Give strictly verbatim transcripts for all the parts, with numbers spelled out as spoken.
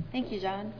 Thank you, John.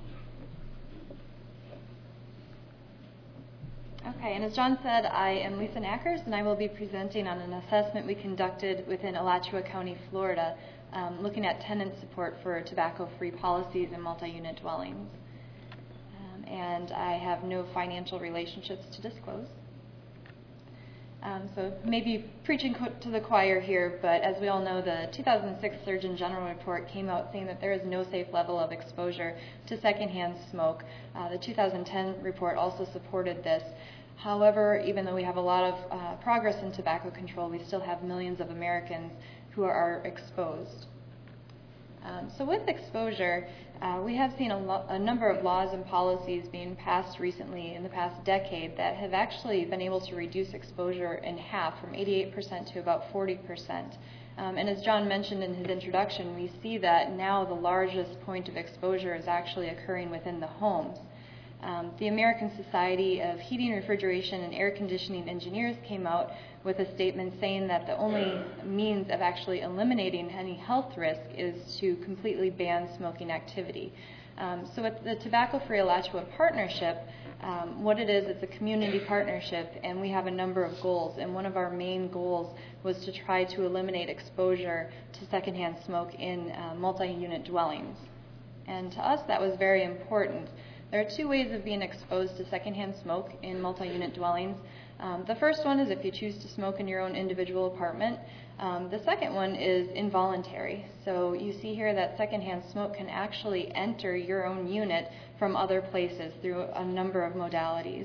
Okay, and as John said, I am Lisa Nackers, and I will be presenting on an assessment we conducted within Alachua County, Florida, um, looking at tenant support for tobacco-free policies in multi-unit dwellings. Um, and I have no financial relationships to disclose. Um, so maybe preaching to the choir here, but as we all know, the two thousand six Surgeon General report came out saying that there is no safe level of exposure to secondhand smoke. Uh, the two thousand ten report also supported this. However, even though we have a lot of uh, progress in tobacco control, we still have millions of Americans who are exposed. Um, so with exposure, uh, we have seen a, lo- a number of laws and policies being passed recently in the past decade that have actually been able to reduce exposure in half, from eighty-eight percent to about forty percent. Um, and as John mentioned in his introduction, we see that now the largest point of exposure is actually occurring within the homes. Um, the American Society of Heating, Refrigeration, and Air Conditioning Engineers came out with a statement saying that the only means of actually eliminating any health risk is to completely ban smoking activity. Um, so with the Tobacco Free Alachua Partnership, um, what it is, it's a community partnership, and we have a number of goals. And one of our main goals was to try to eliminate exposure to secondhand smoke in uh, multi-unit dwellings. And to us, that was very important. There are two ways of being exposed to secondhand smoke in multi-unit dwellings. Um, the first one is if you choose to smoke in your own individual apartment. Um, the second one is involuntary. So you see here that secondhand smoke can actually enter your own unit from other places through a number of modalities.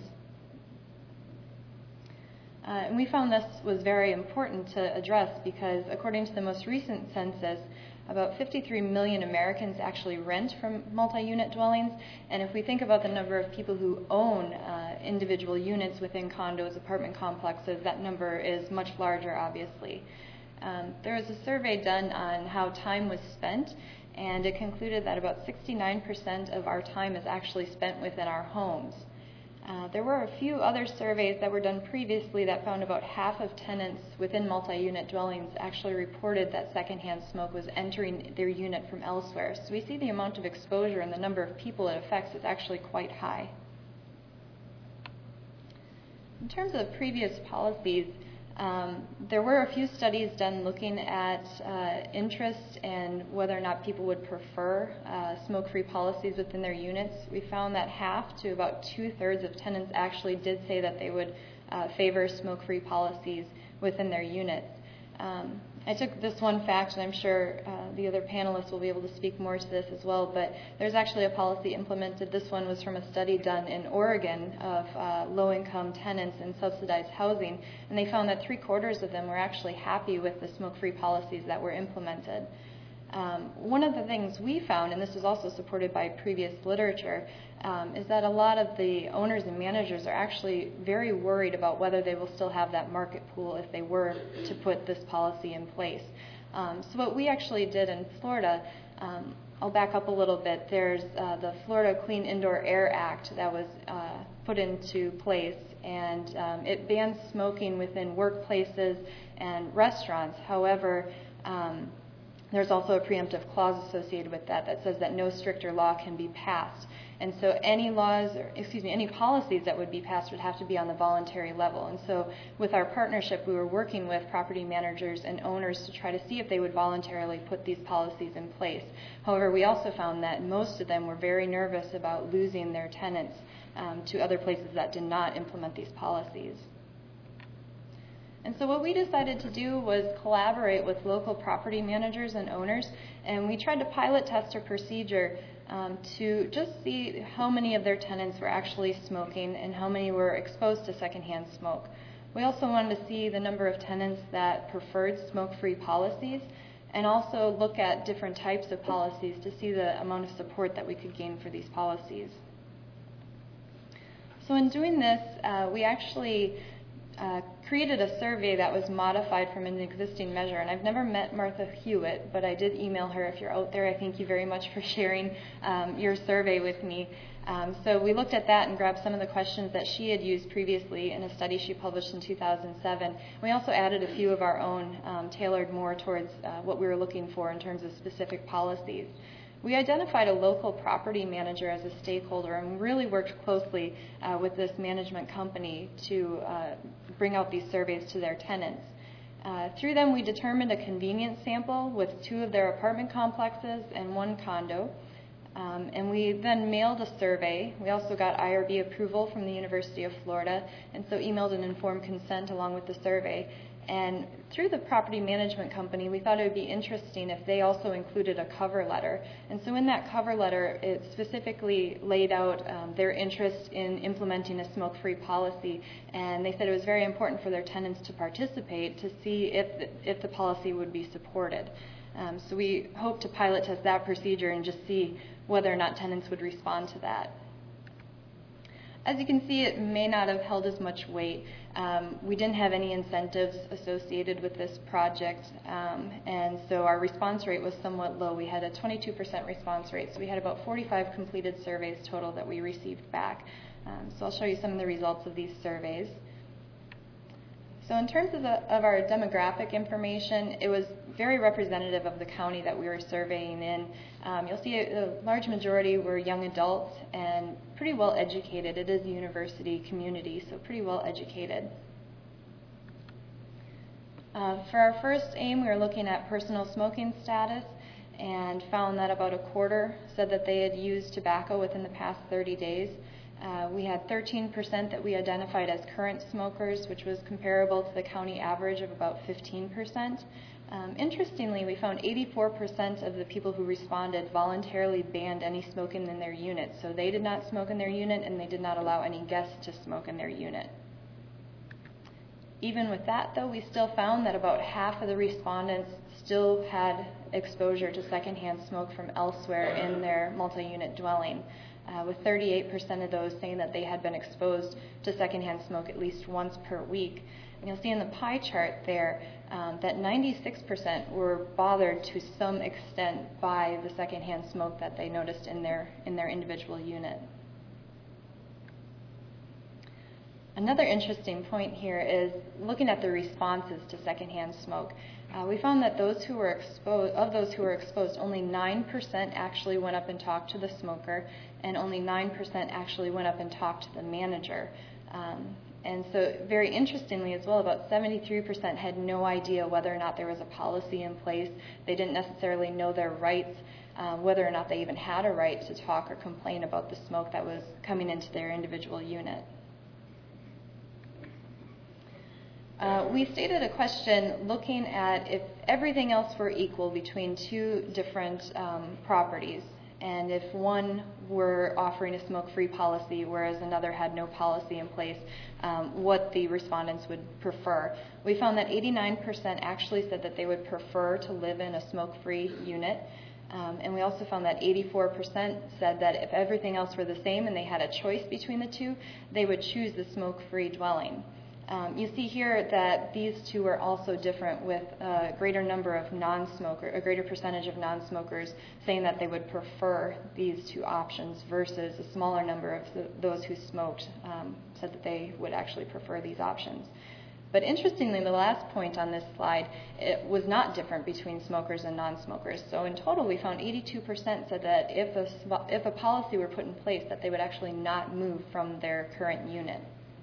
Uh, and we found this was very important to address because according to the most recent census, about fifty-three million Americans actually rent from multi-unit dwellings, and if we think about the number of people who own uh, individual units within condos, apartment complexes, that number is much larger, obviously. Um, there was a survey done on how time was spent, and it concluded that about sixty-nine percent of our time is actually spent within our homes. Uh, there were a few other surveys that were done previously that found about half of tenants within multi-unit dwellings actually reported that secondhand smoke was entering their unit from elsewhere. So we see the amount of exposure and the number of people it affects is actually quite high. In terms of previous policies, um, there were a few studies done looking at uh, interest and whether or not people would prefer uh, smoke-free policies within their units. We found that half to about two-thirds of tenants actually did say that they would uh, favor smoke-free policies within their units. Um, I took this one fact, and I'm sure uh, the other panelists will be able to speak more to this as well, but there's actually a policy implemented. This one was from a study done in Oregon of uh, low-income tenants in subsidized housing, and they found that three-quarters of them were actually happy with the smoke-free policies that were implemented. Um, one of the things we found, and this was also supported by previous literature, um, is that a lot of the owners and managers are actually very worried about whether they will still have that market pool if they were to put this policy in place. Um, so what we actually did in Florida, um, I'll back up a little bit. There's uh, the Florida Clean Indoor Air Act that was uh, put into place, and um, it bans smoking within workplaces and restaurants. However, um, there's also a preemptive clause associated with that that says that no stricter law can be passed. And so any laws, or excuse me, any policies that would be passed would have to be on the voluntary level. And so with our partnership, we were working with property managers and owners to try to see if they would voluntarily put these policies in place. However, we also found that most of them were very nervous about losing their tenants um, to other places that did not implement these policies. And so what we decided to do was collaborate with local property managers and owners, and we tried to pilot test a procedure um, to just see how many of their tenants were actually smoking and how many were exposed to secondhand smoke. We also wanted to see the number of tenants that preferred smoke-free policies and also look at different types of policies to see the amount of support that we could gain for these policies. So in doing this, uh, we actually Uh, created a survey that was modified from an existing measure. And I've never met Martha Hewitt, but I did email her. If you're out there, I thank you very much for sharing um, your survey with me. Um, so we looked at that and grabbed some of the questions that she had used previously in a study she published in two thousand seven. We also added a few of our own, um, tailored more towards uh, what we were looking for in terms of specific policies. we identified a local property manager as a stakeholder and really worked closely uh, with this management company to uh, bring out these surveys to their tenants. Uh, through them, we determined a convenience sample with two of their apartment complexes and one condo. Um, and we then mailed a survey. We also got I R B approval from the University of Florida, and so emailed an informed consent along with the survey. And through the property management company, we thought it would be interesting if they also included a cover letter. And so in that cover letter, it specifically laid out um, their interest in implementing a smoke-free policy. And they said it was very important for their tenants to participate to see if the, if the policy would be supported. Um, so we hope to pilot test that procedure and just see whether or not tenants would respond to that. As you can see, it may not have held as much weight. Um, we didn't have any incentives associated with this project, um, and so our response rate was somewhat low. We had a twenty-two percent response rate, so we had about forty-five completed surveys total that we received back. Um, so I'll show you some of the results of these surveys. So in terms of, the, of our demographic information, it was very representative of the county that we were surveying in. Um, you'll see a, a large majority were young adults and pretty well educated. It is a university community, so pretty well educated. Uh, for our first aim, we were looking at personal smoking status and found that about a quarter said that they had used tobacco within the past thirty days. Uh, we had thirteen percent that we identified as current smokers, which was comparable to the county average of about fifteen percent. Um, interestingly, we found eighty-four percent of the people who responded voluntarily banned any smoking in their unit. So they did not smoke in their unit, and they did not allow any guests to smoke in their unit. Even with that, though, we still found that about half of the respondents still had exposure to secondhand smoke from elsewhere in their multi-unit dwelling. Uh, with thirty-eight percent of those saying that they had been exposed to secondhand smoke at least once per week. And you'll see in the pie chart there um, that ninety-six percent were bothered to some extent by the secondhand smoke that they noticed in their, in their individual unit. Another interesting point here is looking at the responses to secondhand smoke. Uh, we found that those who were exposed, of those who were exposed, only nine percent actually went up and talked to the smoker, and only nine percent actually went up and talked to the manager. Um, and so very interestingly as well, about seventy-three percent had no idea whether or not there was a policy in place. They didn't necessarily know their rights, uh, whether or not they even had a right to talk or complain about the smoke that was coming into their individual unit. Uh, we stated a question looking at if everything else were equal between two different um, properties, and if one were offering a smoke-free policy whereas another had no policy in place, um, what the respondents would prefer. We found that eighty-nine percent actually said that they would prefer to live in a smoke-free unit. Um, and we also found that eighty-four percent said that if everything else were the same and they had a choice between the two, they would choose the smoke-free dwelling. Um, you see here that these two are also different, with a greater number of non-smokers, a greater percentage of non-smokers saying that they would prefer these two options versus a smaller number of the, those who smoked um, said that they would actually prefer these options. But interestingly, the last point on this slide, it was not different between smokers and non-smokers. So in total, we found eighty-two percent said that if a, if a policy were put in place, that they would actually not move from their current unit.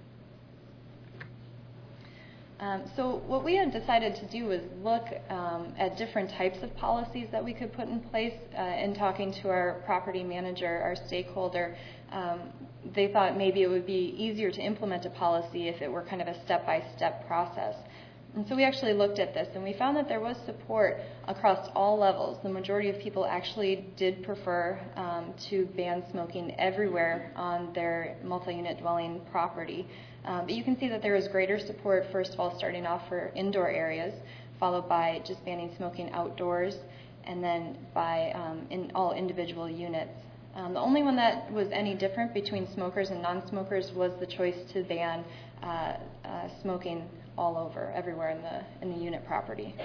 Um, so what we had decided to do was look um, at different types of policies that we could put in place. Uh, in talking to our property manager, our stakeholder, um, they thought maybe it would be easier to implement a policy if it were kind of a step-by-step process. And so we actually looked at this, and we found that there was support across all levels. The majority of people actually did prefer um, to ban smoking everywhere on their multi-unit dwelling property. Um, but you can see that there was greater support, first of all, starting off for indoor areas, followed by just banning smoking outdoors, and then by um, in all individual units. Um, the only one that was any different between smokers and non-smokers was the choice to ban uh, uh, smoking all over, everywhere in the in the unit property.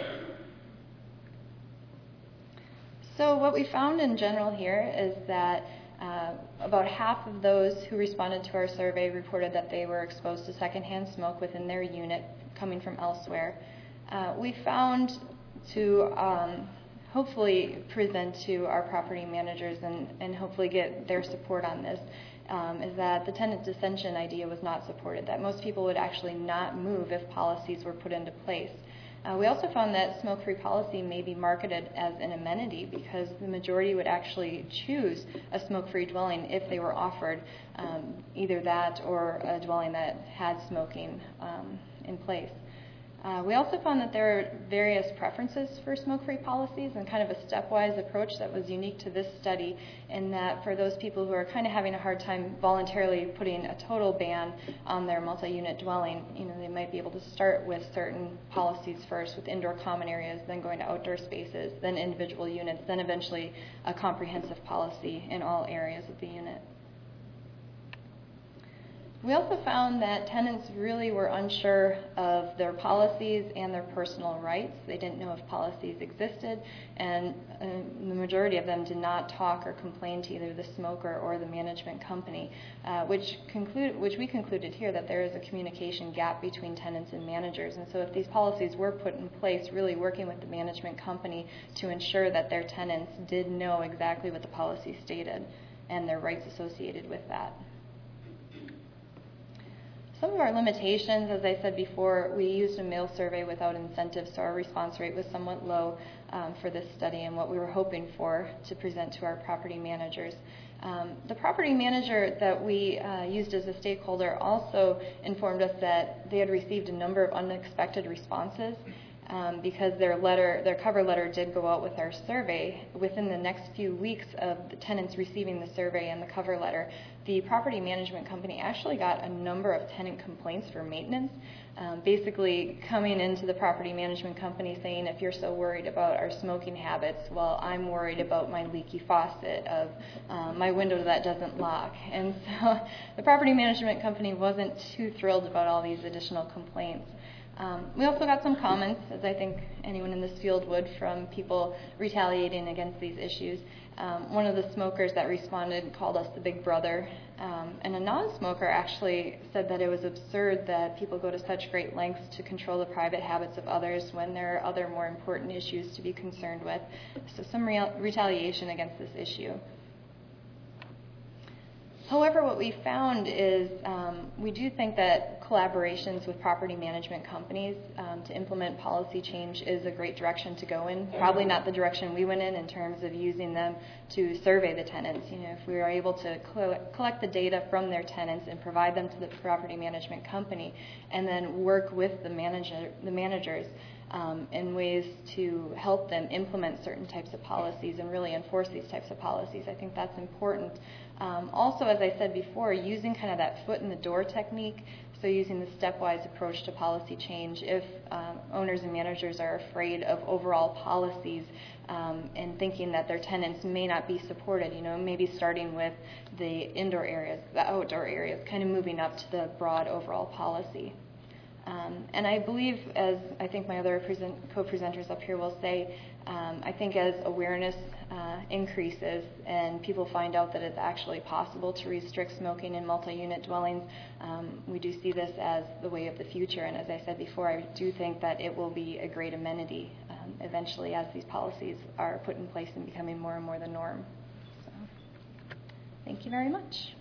So what we found in general here is that uh, about half of those who responded to our survey reported that they were exposed to secondhand smoke within their unit coming from elsewhere. Uh, we found to um, hopefully present to our property managers and, and hopefully get their support on this, um, is that the tenant dissension idea was not supported, that most people would actually not move if policies were put into place. Uh, we also found that smoke-free policy may be marketed as an amenity because the majority would actually choose a smoke-free dwelling if they were offered um, either that or a dwelling that had smoking um, in place. Uh, we also found that there are various preferences for smoke-free policies and kind of a stepwise approach that was unique to this study, in that for those people who are kind of having a hard time voluntarily putting a total ban on their multi-unit dwelling, you know, they might be able to start with certain policies first, with indoor common areas, then going to outdoor spaces, then individual units, then eventually a comprehensive policy in all areas of the unit. We also found that tenants really were unsure of their policies and their personal rights. They didn't know if policies existed, and uh, the majority of them did not talk or complain to either the smoker or the management company, uh, which, conclude, which we concluded here that there is a communication gap between tenants and managers. And so if these policies were put in place, really working with the management company to ensure that their tenants did know exactly what the policy stated and their rights associated with that. Some of our limitations, as I said before, we used a mail survey without incentives, so our response rate was somewhat low um, for this study and what we were hoping for to present to our property managers. Um, the property manager that we uh, used as a stakeholder also informed us that they had received a number of unexpected responses. Um, because their letter, their cover letter did go out with our survey. Within the next few weeks of the tenants receiving the survey and the cover letter, the property management company actually got a number of tenant complaints for maintenance, um, basically coming into the property management company saying, if you're so worried about our smoking habits, well, I'm worried about my leaky faucet, of um, my window that doesn't lock. And so the property management company wasn't too thrilled about all these additional complaints. Um, we also got some comments, as I think anyone in this field would, from people retaliating against these issues. Um, one of the smokers that responded called us the big brother, um, and a non-smoker actually said that it was absurd that people go to such great lengths to control the private habits of others when there are other more important issues to be concerned with. So some real retaliation against this issue. However, what we found is um, we do think that collaborations with property management companies um, to implement policy change is a great direction to go in. Probably not the direction we went in in terms of using them to survey the tenants. You know, if we are able to collect the data from their tenants and provide them to the property management company, and then work with the manager, the managers um, in ways to help them implement certain types of policies and really enforce these types of policies, I think that's important. Um, also, as I said before, using kind of that foot in the door technique, so using the stepwise approach to policy change. If um, owners and managers are afraid of overall policies um, and thinking that their tenants may not be supported, you know, maybe starting with the indoor areas, the outdoor areas, kind of moving up to the broad overall policy. Um, and I believe, as I think my other present, co-presenters up here will say, um, I think as awareness uh, increases and people find out that it's actually possible to restrict smoking in multi-unit dwellings, um, we do see this as the way of the future. And as I said before, I do think that it will be a great amenity um, eventually as these policies are put in place and becoming more and more the norm. So, thank you very much.